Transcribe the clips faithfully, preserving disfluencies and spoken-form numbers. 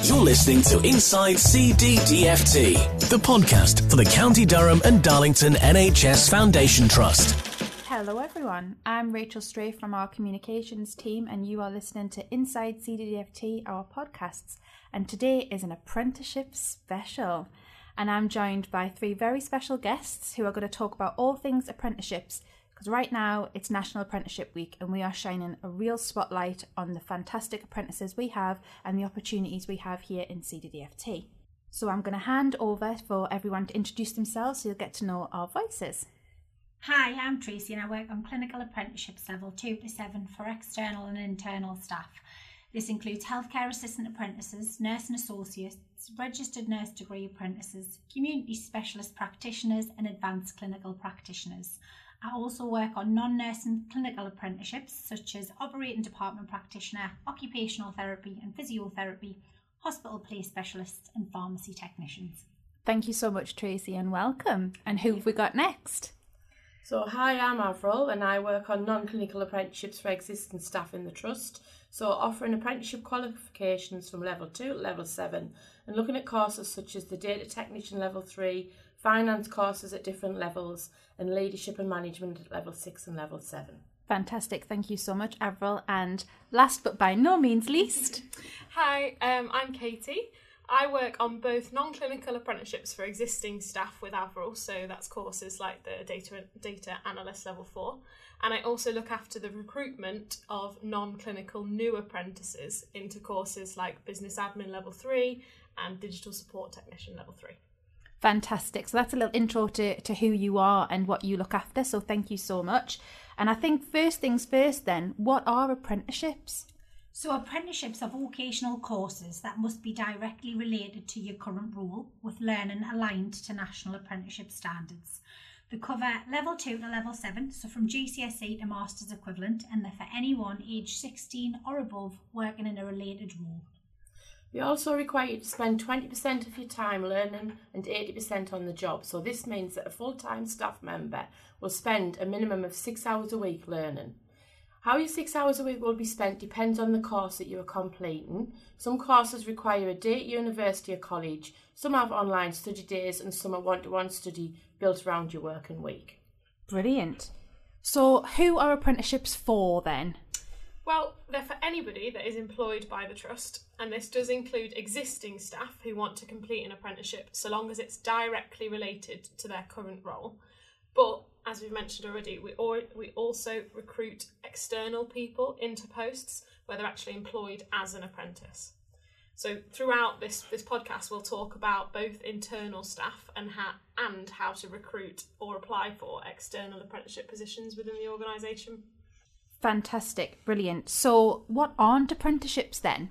You're listening to Inside C D D F T, the podcast for the County Durham and Darlington N H S Foundation Trust. Hello everyone, I'm Rachel Strafe from our communications team and you are listening to Inside C D D F T, our podcasts, and today is an apprenticeship special. And I'm joined by three very special guests who are going to talk about all things apprenticeships, because right now it's National Apprenticeship Week and we are shining a real spotlight on the fantastic apprentices we have and the opportunities we have here in C D D F T. So I'm going to hand over for everyone to introduce themselves so you'll get to know our voices. Hi, I'm Tracy and I work on clinical apprenticeships level two to seven for external and internal staff. This includes healthcare assistant apprentices, nurse and associates, registered nurse degree apprentices, community specialist practitioners and advanced clinical practitioners. I also work on non-nursing clinical apprenticeships such as operating department practitioner, occupational therapy and physiotherapy, hospital place specialists and pharmacy technicians. Thank you so much, Tracy, and welcome. And who have we got next? So hi, I'm Avril and I work on non-clinical apprenticeships for existing staff in the Trust. So offering apprenticeship qualifications from level two to level seven and looking at courses such as the data technician level three, finance courses at different levels and leadership and management at level six and level seven. Fantastic, thank you so much, Avril. And last but by no means least. Hi, um, I'm Katie. I work on both non-clinical apprenticeships for existing staff with Avril, so that's courses like the data data analyst level four, and I also look after the recruitment of non-clinical new apprentices into courses like business admin level three and digital support technician level three. Fantastic. So that's a little intro to, to who you are and what you look after, so thank you so much. And I think first things first then, what are apprenticeships? So apprenticeships are vocational courses that must be directly related to your current role with learning aligned to national apprenticeship standards. They cover level two to level seven, so from G C S E to master's equivalent, and they're for anyone aged sixteen or above working in a related role. We also require you to spend twenty percent of your time learning and eighty percent on the job. So this means that a full-time staff member will spend a minimum of six hours a week learning. How your six hours a week will be spent depends on the course that you are completing. Some courses require a day at university or college, some have online study days and some are one-to-one study built around your working week. Brilliant. So who are apprenticeships for then? Well, they're for anybody that is employed by the Trust, and this does include existing staff who want to complete an apprenticeship so long as it's directly related to their current role. But as we've mentioned already, we al- we also recruit external people into posts where they're actually employed as an apprentice. So throughout this, this podcast, we'll talk about both internal staff and how, and how to recruit or apply for external apprenticeship positions within the organisation. Fantastic, brilliant. So what aren't apprenticeships then?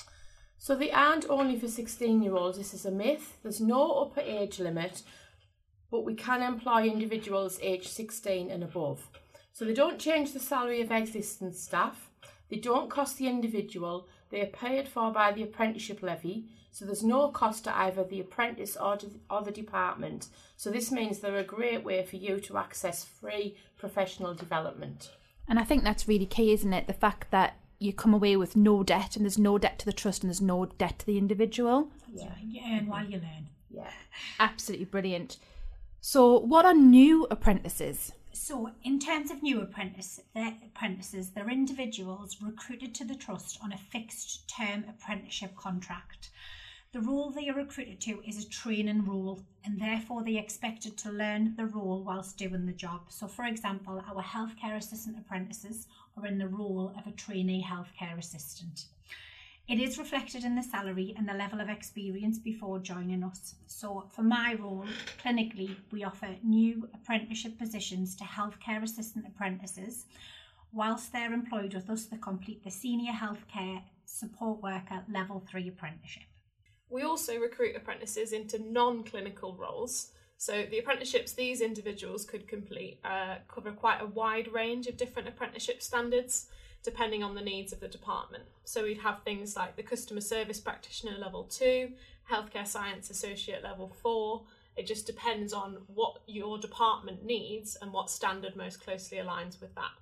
So they aren't only for sixteen-year-olds, this is a myth. There's no upper age limit, but we can employ individuals aged sixteen and above. So they don't change the salary of existing staff, they don't cost the individual, they are paid for by the apprenticeship levy, so there's no cost to either the apprentice or, to, or the department. So this means they're a great way for you to access free professional development. And I think that's really key, isn't it? The fact that you come away with no debt and there's no debt to the trust and there's no debt to the individual. Yeah, you earn while you learn. Yeah. Absolutely brilliant. So what are new apprentices? So in terms of new apprentice, they're apprentices, they're individuals recruited to the Trust on a fixed term apprenticeship contract. The role they are recruited to is a training role and therefore they are expected to learn the role whilst doing the job. So for example, our healthcare assistant apprentices are in the role of a trainee healthcare assistant. It is reflected in the salary and the level of experience before joining us. So for my role, clinically, we offer new apprenticeship positions to healthcare assistant apprentices. Whilst they're employed with us, they complete the senior healthcare support worker level three apprenticeship. We also recruit apprentices into non-clinical roles. So the apprenticeships these individuals could complete uh, cover quite a wide range of different apprenticeship standards, depending on the needs of the department. So we'd have things like the customer service practitioner level two, healthcare science associate level four. It just depends on what your department needs and what standard most closely aligns with that.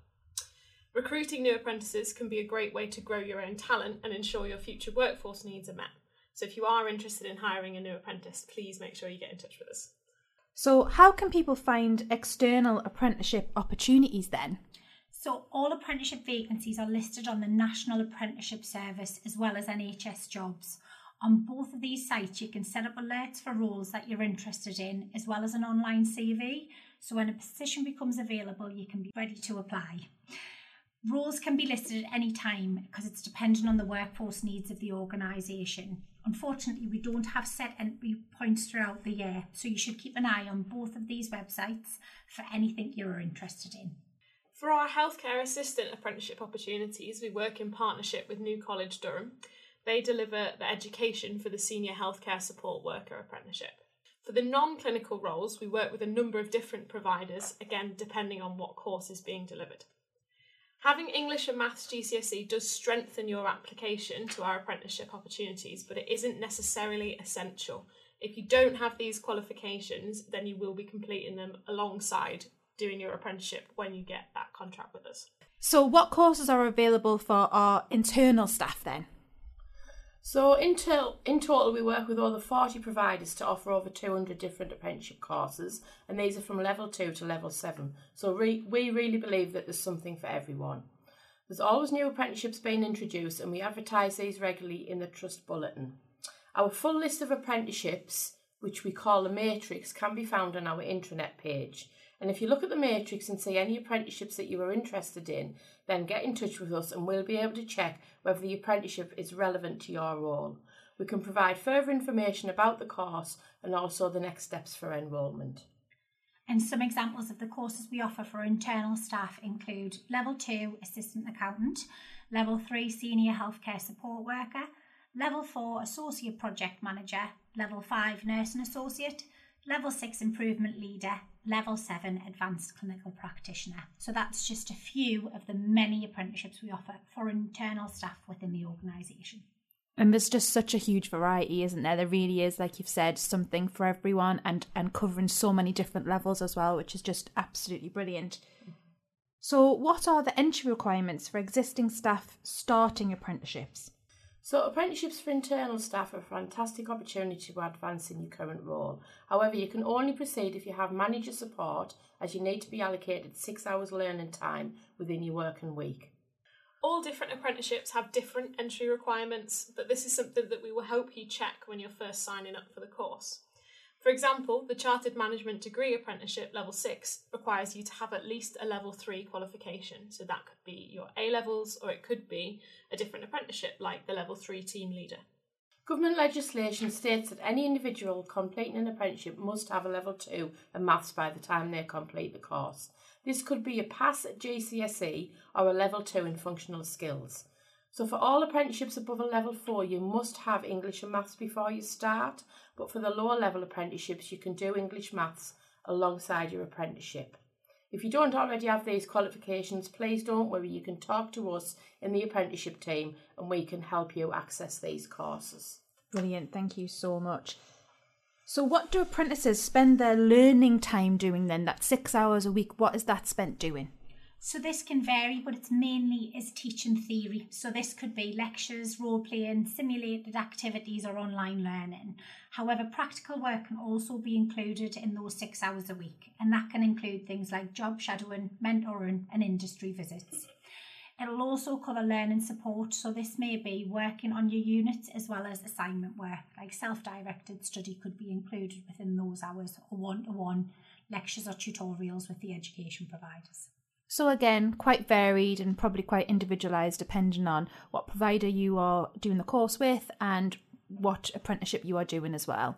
Recruiting new apprentices can be a great way to grow your own talent and ensure your future workforce needs are met. So if you are interested in hiring a new apprentice, please make sure you get in touch with us. So how can people find external apprenticeship opportunities then? So all apprenticeship vacancies are listed on the National Apprenticeship Service as well as N H S Jobs. On both of these sites, you can set up alerts for roles that you're interested in, as well as an online C V. So when a position becomes available, you can be ready to apply. Roles can be listed at any time because it's dependent on the workforce needs of the organisation. Unfortunately, we don't have set entry points throughout the year, so you should keep an eye on both of these websites for anything you're interested in. For our healthcare assistant apprenticeship opportunities, we work in partnership with New College Durham. They deliver the education for the Senior Healthcare Support Worker apprenticeship. For the non-clinical roles, we work with a number of different providers, again, depending on what course is being delivered. Having English and Maths G C S E does strengthen your application to our apprenticeship opportunities, but it isn't necessarily essential. If you don't have these qualifications, then you will be completing them alongside doing your apprenticeship when you get that contract with us. So what courses are available for our internal staff then? So in, to- in total, we work with over forty providers to offer over two hundred different apprenticeship courses, and these are from level two to level seven. So re- we really believe that there's something for everyone. There's always new apprenticeships being introduced, and we advertise these regularly in the Trust Bulletin. Our full list of apprenticeships, which we call the Matrix, can be found on our intranet page. And if you look at the Matrix and see any apprenticeships that you are interested in, then get in touch with us and we'll be able to check whether the apprenticeship is relevant to your role. We can provide further information about the course and also the next steps for enrolment. And some examples of the courses we offer for internal staff include Level two Assistant Accountant, Level three Senior Healthcare Support Worker, Level four Associate Project Manager, Level five Nursing Associate, Level six Improvement Leader, Level seven Advanced Clinical Practitioner. So that's just a few of the many apprenticeships we offer for internal staff within the organisation. And there's just such a huge variety, isn't there? There really is, like you've said, something for everyone and, and covering so many different levels as well, which is just absolutely brilliant. So what are the entry requirements for existing staff starting apprenticeships? So apprenticeships for internal staff are a fantastic opportunity to advance in your current role. However, you can only proceed if you have manager support, as you need to be allocated six hours learning time within your working week. All different apprenticeships have different entry requirements, but this is something that we will help you check when you're first signing up for the course. For example, the Chartered Management Degree Apprenticeship Level six requires you to have at least a Level three qualification. So that could be your A-levels, or it could be a different apprenticeship like the Level three Team Leader. Government legislation states that any individual completing an apprenticeship must have a Level two in Maths by the time they complete the course. This could be a pass at G C S E or a Level two in Functional Skills. So for all apprenticeships above a Level four, you must have English and Maths before you start, but for the lower level apprenticeships, you can do English Maths alongside your apprenticeship. If you don't already have these qualifications, please don't worry, you can talk to us in the apprenticeship team and we can help you access these courses. Brilliant, thank you so much. So what do apprentices spend their learning time doing then? That six hours a week, what is that spent doing? So this can vary, but it's mainly is teaching theory. So this could be lectures, role-playing, simulated activities or online learning. However, practical work can also be included in those six hours a week, and that can include things like job shadowing, mentoring and industry visits. It'll also cover learning support, so this may be working on your units as well as assignment work, like self-directed study could be included within those hours, or one-to-one lectures or tutorials with the education providers. So again, quite varied and probably quite individualised depending on what provider you are doing the course with and what apprenticeship you are doing as well.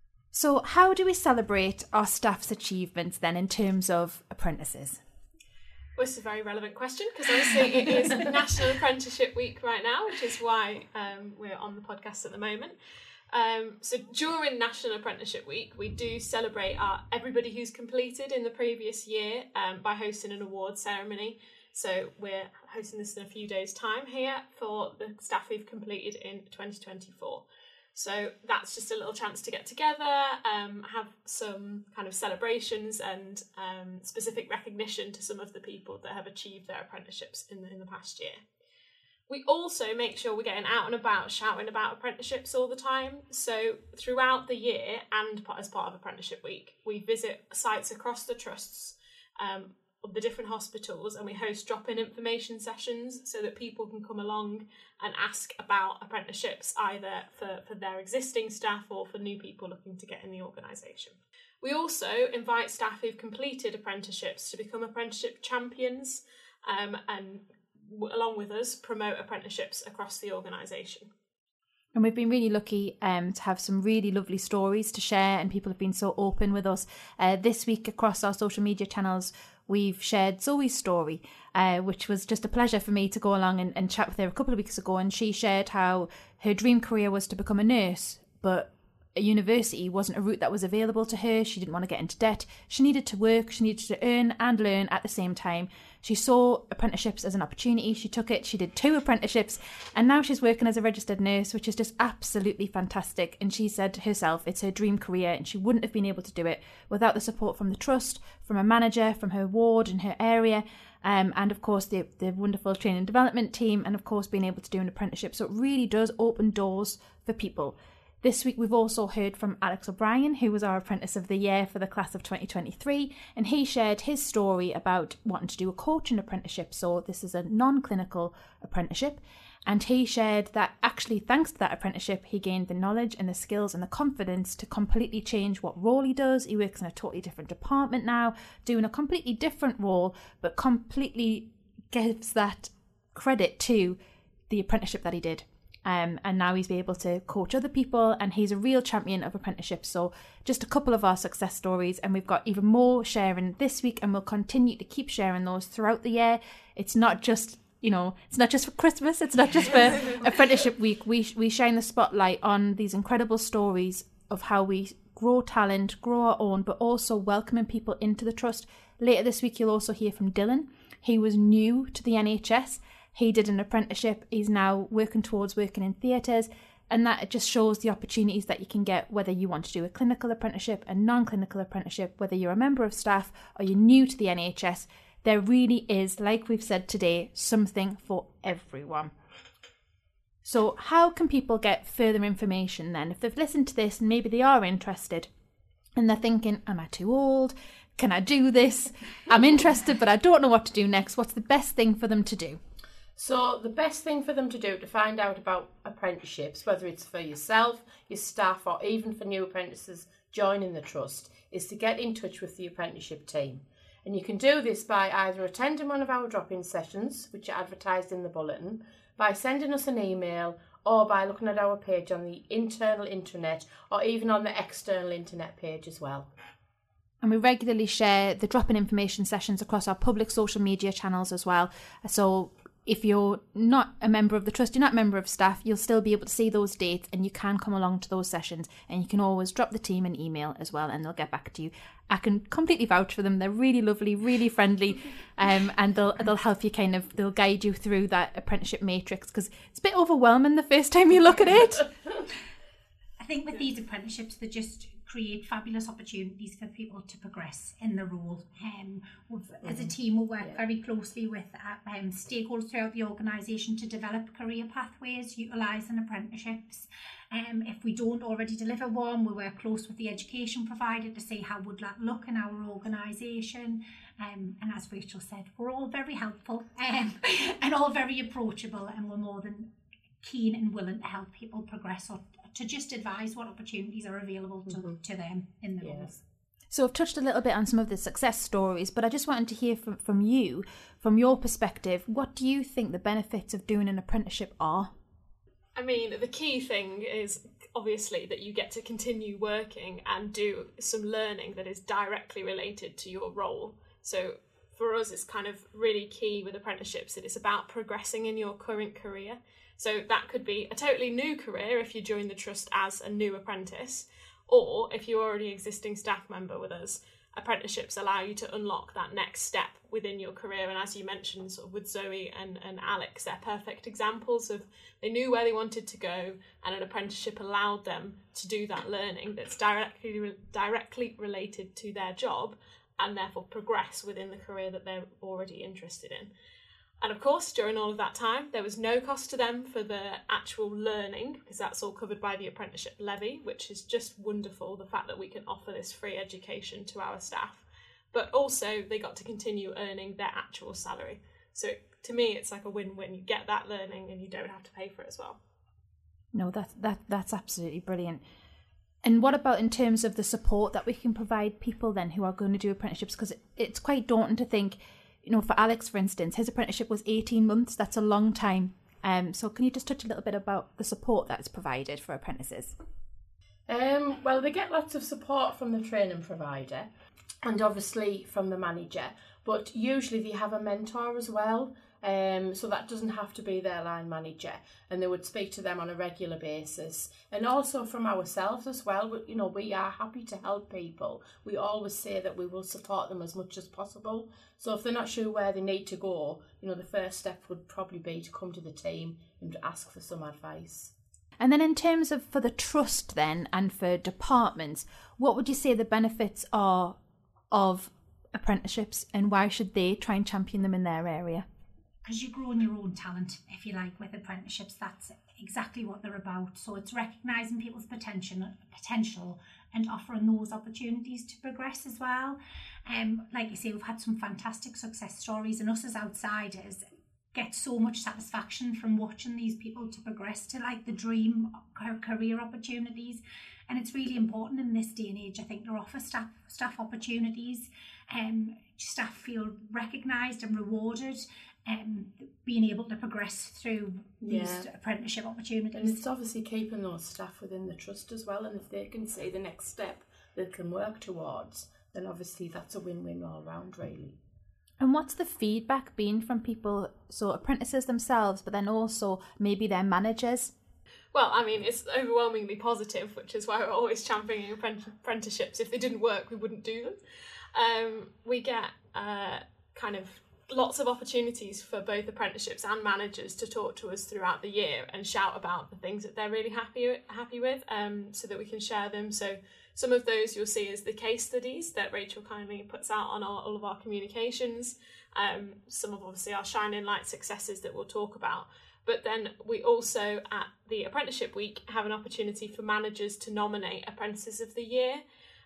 So how do we celebrate our staff's achievements then in terms of apprentices? Well, this is a very relevant question because obviously it is National Apprenticeship Week right now, which is why um, we're on the podcast at the moment. Um, so during National Apprenticeship Week, we do celebrate our everybody who's completed in the previous year um, by hosting an awards ceremony. So we're hosting this in a few days' time here for the staff who've completed in twenty twenty-four. So that's just a little chance to get together, um, have some kind of celebrations and um, specific recognition to some of the people that have achieved their apprenticeships in the, in the past year. We also make sure we're getting out and about, shouting about apprenticeships all the time. So throughout the year and as part of Apprenticeship Week, we visit sites across the trusts um, of the different hospitals, and we host drop-in information sessions so that people can come along and ask about apprenticeships, either for, for their existing staff or for new people looking to get in the organisation. We also invite staff who've completed apprenticeships to become apprenticeship champions um, and along with us, promote apprenticeships across the organisation. And we've been really lucky um, to have some really lovely stories to share, and people have been so open with us. Uh, this week across our social media channels, we've shared Zoe's story, uh, which was just a pleasure for me to go along and, and chat with her a couple of weeks ago. And she shared how her dream career was to become a nurse, but a university wasn't a route that was available to her. She didn't want to get into debt. She needed to work. She needed to earn and learn at the same time. She saw apprenticeships as an opportunity. She took it. She did two apprenticeships, and now she's working as a registered nurse, which is just absolutely fantastic. And she said herself it's her dream career, and she wouldn't have been able to do it without the support from the trust, from a manager, from her ward and her area, um, and of course the, the wonderful training and development team, and of course being able to do an apprenticeship. So it really does open doors for people. This week we've also heard from Alex O'Brien, who was our Apprentice of the Year for the class of twenty twenty-three, and he shared his story about wanting to do a coaching apprenticeship. So this is a non-clinical apprenticeship, and he shared that actually thanks to that apprenticeship he gained the knowledge and the skills and the confidence to completely change what role he does. He works in a totally different department now, doing a completely different role, but completely gives that credit to the apprenticeship that he did. Um, and now he's been able to coach other people, and he's a real champion of apprenticeships. So just a couple of our success stories, and we've got even more sharing this week, and we'll continue to keep sharing those throughout the year. It's not just, you know, it's not just for Christmas, it's not just for Apprenticeship Week. We we shine the spotlight on these incredible stories of how we grow talent, grow our own, but also welcoming people into the trust. Later this week, you'll also hear from Dylan. He was new to the N H S. He did an apprenticeship. He's now working towards working in theatres, and that just shows the opportunities that you can get, whether you want to do a clinical apprenticeship, a non-clinical apprenticeship, whether you're a member of staff or you're new to the N H S. There really is, like we've said today, something for everyone. So how can people get further information then? If they've listened to this and maybe they are interested and they're thinking, am I too old? Can I do this? I'm interested, but I don't know what to do next. What's the best thing for them to do? So the best thing for them to do to find out about apprenticeships, whether it's for yourself, your staff, or even for new apprentices joining the trust, is to get in touch with the apprenticeship team. And you can do this by either attending one of our drop-in sessions, which are advertised in the bulletin, by sending us an email, or by looking at our page on the internal intranet, or even on the external internet page as well. And we regularly share the drop-in information sessions across our public social media channels as well. So if you're not a member of the trust, you're not a member of staff, you'll still be able to see those dates, and you can come along to those sessions, and you can always drop the team an email as well, and they'll get back to you. I can completely vouch for them. They're really lovely, really friendly, um, and they'll they'll help you kind of, they'll guide you through that apprenticeship matrix, because it's a bit overwhelming the first time you look at it. I think with these apprenticeships, they just create fabulous opportunities for people to progress in the role. Um, mm-hmm. As a team, we work yeah. very closely with uh, um, stakeholders throughout the organisation to develop career pathways utilising apprenticeships. Um, if we don't already deliver one, we work close with the education provider to see how would that look in our organisation. Um, and as Rachel said, we're all very helpful um, and all very approachable, and we're more than keen and willing to help people progress or to just advise what opportunities are available to, mm-hmm. to them in the yes. roles. So I've touched a little bit on some of the success stories, but I just wanted to hear from, from you, from your perspective, what do you think the benefits of doing an apprenticeship are? I mean, the key thing is obviously that you get to continue working and do some learning that is directly related to your role. So for us, it's kind of really key with apprenticeships that it's about progressing in your current career. So that could be a totally new career if you join the trust as a new apprentice, or if you're already an existing staff member with us, apprenticeships allow you to unlock that next step within your career. And as you mentioned, sort of with Zoe and, and Alex, they're perfect examples of they knew where they wanted to go, and an apprenticeship allowed them to do that learning that's directly directly related to their job, and therefore progress within the career that they're already interested in. And of course, during all of that time, there was no cost to them for the actual learning, because that's all covered by the apprenticeship levy, which is just wonderful, the fact that we can offer this free education to our staff. But also, they got to continue earning their actual salary. So to me, it's like a win-win. You get that learning and you don't have to pay for it as well. No, that, that, that's absolutely brilliant. And what about in terms of the support that we can provide people then who are going to do apprenticeships? Because it, it's quite daunting to think, you know, for Alex, for instance, his apprenticeship was eighteen months. That's a long time. Um, so can you just touch a little bit about the support that's provided for apprentices? Um, well, they get lots of support from the training provider and obviously from the manager, but usually they have a mentor as well. Um, so that doesn't have to be their line manager, and they would speak to them on a regular basis. And also from ourselves as well, you know, we are happy to help people. We always say that we will support them as much as possible. So if they're not sure where they need to go, you know, the first step would probably be to come to the team and to ask for some advice. And then in terms of for the trust then and for departments, what would you say the benefits are of apprenticeships, and why should they try and champion them in their area? Because you're growing your own talent, if you like, with apprenticeships. That's exactly what they're about. So it's recognising people's potential potential and offering those opportunities to progress as well. Um, like you say, we've had some fantastic success stories, and us as outsiders get so much satisfaction from watching these people to progress to like the dream career opportunities. And it's really important in this day and age, I think, to offer staff staff opportunities. Um, staff feel recognised and rewarded. Um, being able to progress through these yeah. apprenticeship opportunities. And it's obviously keeping those staff within the trust as well, and if they can see the next step they can work towards, then obviously that's a win-win all round, really. And what's the feedback been from people, so apprentices themselves, but then also maybe their managers? Well, I mean, it's overwhelmingly positive, which is why we're always championing apprenticeships. If they didn't work, we wouldn't do them. Um, we get uh, kind of lots of opportunities for both apprenticeships and managers to talk to us throughout the year and shout about the things that they're really happy happy with, um, so that we can share them. So some of those you'll see is the case studies that Rachel kindly puts out on our, all of our communications. Um, some of obviously our shining light successes that we'll talk about. But then we also at the Apprenticeship Week have an opportunity for managers to nominate Apprentices of the Year.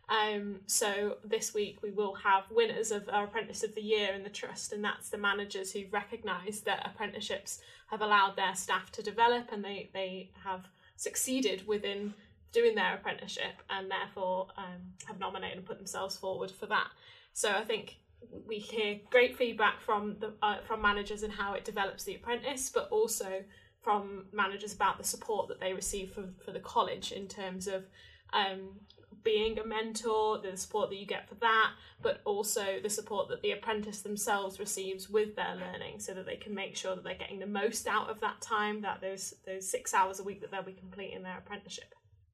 Um, so this week we will have winners of our Apprentice of the Year in the Trust, and that's the managers who've recognised that apprenticeships have allowed their staff to develop, and they, they have succeeded within doing their apprenticeship, and therefore um, have nominated and put themselves forward for that. So I think we hear great feedback from the uh, from managers and how it develops the apprentice, but also from managers about the support that they receive for, for the college in terms of um, being a mentor, the support that you get for that, but also the support that the apprentice themselves receives with their learning, so that they can make sure that they're getting the most out of that time, that those those six hours a week that they'll be completing their apprenticeship.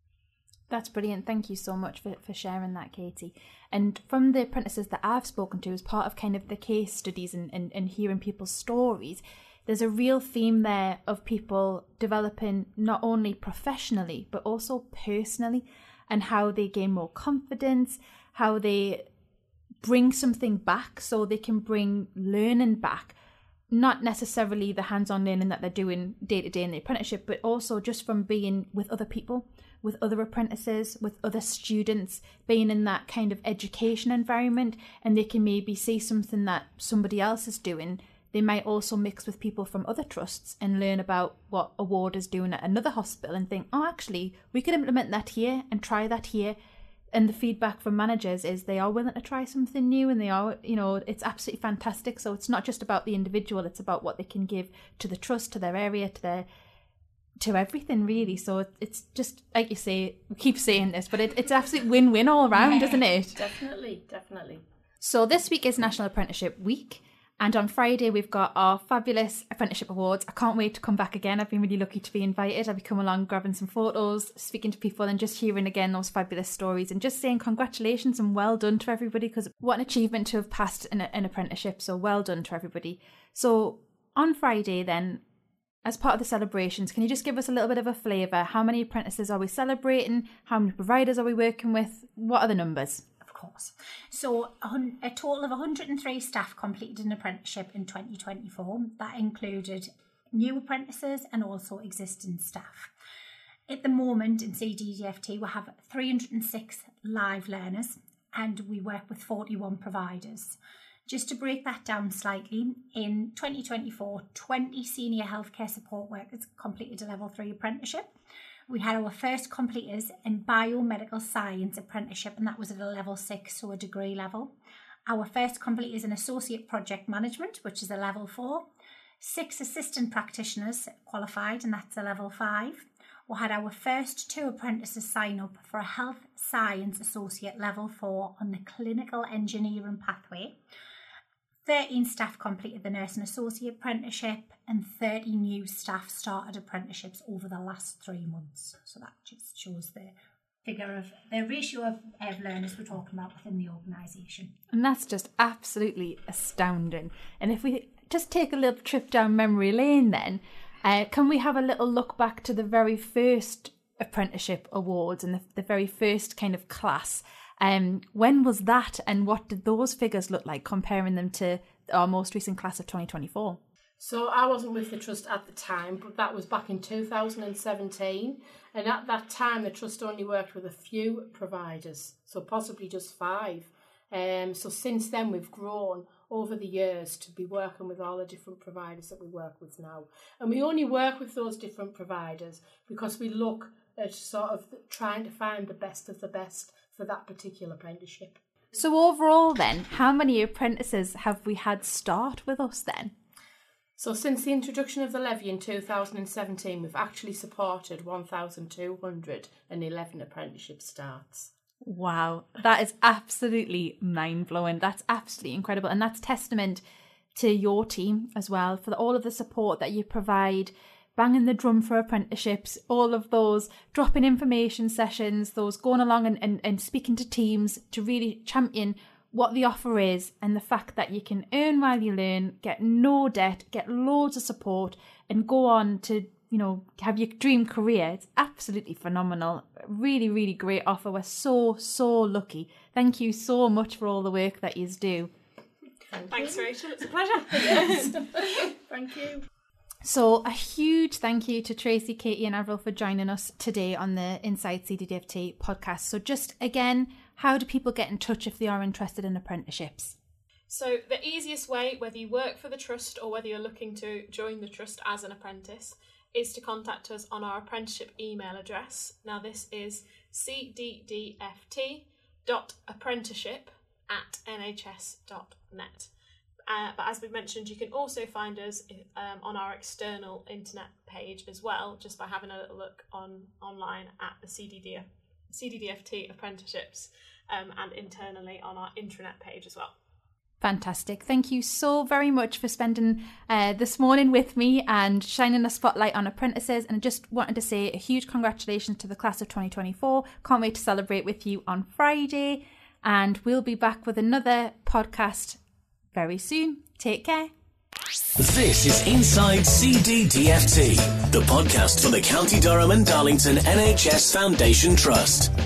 That's brilliant. Thank you so much for, for sharing that, Katie. And from the apprentices that I've spoken to as part of kind of the case studies and, and, and hearing people's stories, there's a real theme there of people developing not only professionally, but also personally, and how they gain more confidence, how they bring something back, so they can bring learning back. Not necessarily the hands-on learning that they're doing day to day in the apprenticeship, but also just from being with other people, with other apprentices, with other students, being in that kind of education environment, and they can maybe see something that somebody else is doing. They might also mix with people from other trusts and learn about what a ward is doing at another hospital and think, oh, actually, we could implement that here and try that here. And the feedback from managers is they are willing to try something new, and they are, you know, it's absolutely fantastic. So it's not just about the individual, it's about what they can give to the trust, to their area, to their, to everything really. So it's just, like you say, we keep saying this, but it, it's absolute win-win all around, yeah, isn't it? Definitely, definitely. So this week is National Apprenticeship Week. And on Friday, we've got our fabulous apprenticeship awards. I can't wait to come back again. I've been really lucky to be invited. I've come along grabbing some photos, speaking to people, and just hearing again those fabulous stories, and just saying congratulations and well done to everybody, because what an achievement to have passed an, an apprenticeship. So well done to everybody. So on Friday then, as part of the celebrations, can you just give us a little bit of a flavour? How many apprentices are we celebrating? How many providers are we working with? What are the numbers? Of course. So a, hun- a total of one hundred and three staff completed an apprenticeship in twenty twenty-four. That included new apprentices and also existing staff. At the moment in C D D F T we have three hundred and six live learners and we work with forty-one providers. Just to break that down slightly, in twenty twenty-four, twenty senior healthcare support workers completed a level three apprenticeship. We had our first completers in biomedical science apprenticeship, and that was at a level six, so a degree level. Our first completers in associate project management, which is a level four. Six assistant practitioners qualified, and that's a level five. We had our first two apprentices sign up for a health science associate level four on the clinical engineering pathway. thirteen staff completed the nursing associate apprenticeship and thirty new staff started apprenticeships over the last three months. So that just shows the figure of the ratio of, of learners we're talking about within the organisation. And that's just absolutely astounding. And if we just take a little trip down memory lane then, uh, can we have a little look back to the very first apprenticeship awards and the, the very first kind of class? Um, when was that and what did those figures look like comparing them to our most recent class of twenty twenty-four? So I wasn't with the Trust at the time, but that was back in two thousand seventeen. And at that time, the Trust only worked with a few providers, so possibly just five. Um, so since then, we've grown over the years to be working with all the different providers that we work with now. And we only work with those different providers because we look at sort of trying to find the best of the best for that particular apprenticeship. So overall then, how many apprentices have we had start with us then? So since the introduction of the levy in two thousand seventeen, we've actually supported one thousand two hundred eleven apprenticeship starts. Wow, that is absolutely mind-blowing. That's absolutely incredible. And that's testament to your team as well, for all of the support that you provide, banging the drum for apprenticeships, all of those drop-in information sessions, those going along and, and, and speaking to teams to really champion what the offer is and the fact that you can earn while you learn, get no debt, get loads of support and go on to, you know, have your dream career. It's absolutely phenomenal. Really, really great offer. We're so, so lucky. Thank you so much for all the work that you do. Thank Thanks, you. Rachel. It's a pleasure. Yes. Thank you. So a huge thank you to Tracy, Katie and Avril for joining us today on the Inside C D D F T podcast. So just again, how do people get in touch if they are interested in apprenticeships? So the easiest way, whether you work for the Trust or whether you're looking to join the Trust as an apprentice, is to contact us on our apprenticeship email address. Now this is c d d f t dot apprenticeship at n h s dot net. Uh, but as we've mentioned, you can also find us um, on our external internet page as well, just by having a little look on online at the C D D F, C D D F T apprenticeships um, and internally on our intranet page as well. Fantastic. Thank you so very much for spending uh, this morning with me and shining a spotlight on apprentices. And I just wanted to say a huge congratulations to the class of twenty twenty-four. Can't wait to celebrate with you on Friday. And we'll be back with another podcast very soon. Take care. This is Inside C D D F T, the podcast for the County Durham and Darlington N H S Foundation Trust.